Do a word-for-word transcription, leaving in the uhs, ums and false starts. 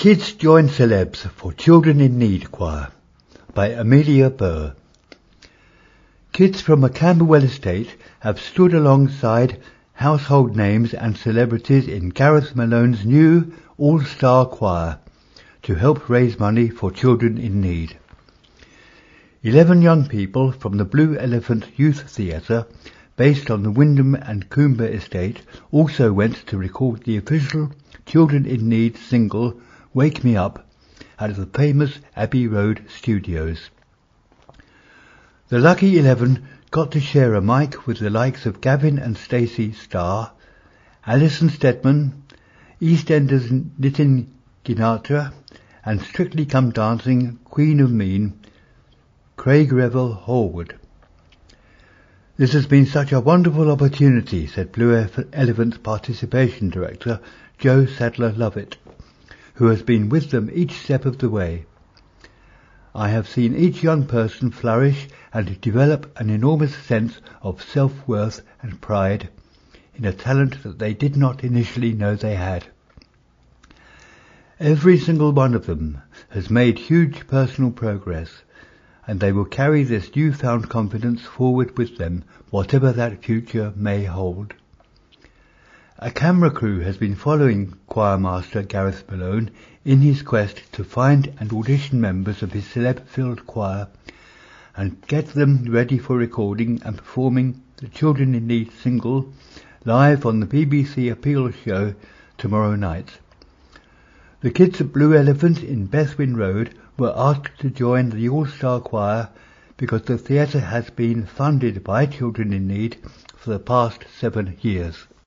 Kids Join Celebs for Children in Need Choir by Amelia Burr. Kids from a Camberwell estate have stood alongside household names and celebrities in Gareth Malone's new all-star choir to help raise money for children in need. Eleven young people from the Blue Elephant Youth Theatre, based on the Wyndham and Coomber estate, also went to record the official Children in Need single Wake Me Up at the famous Abbey Road studios. The lucky eleven got to share a mic with the likes of Gavin and Stacey Starr, Alison Steadman, EastEnders Nitin Ginatra, and Strictly Come Dancing Queen of Mean, Craig Revel Horwood. "This has been such a wonderful opportunity," said Blue Elephant's participation director, Joe Sadler-Lovett, who has been with them each step of the way. "I have seen each young person flourish and develop an enormous sense of self-worth and pride in a talent that they did not initially know they had. Every single one of them has made huge personal progress, and they will carry this newfound confidence forward with them, whatever that future may hold." A camera crew has been following choir master Gareth Malone in his quest to find and audition members of his celeb-filled choir and get them ready for recording and performing the Children in Need single live on the B B C Appeal show tomorrow night. The kids at Blue Elephant in Bethwyn Road were asked to join the All-Star Choir because the theatre has been funded by Children in Need for the past seven years.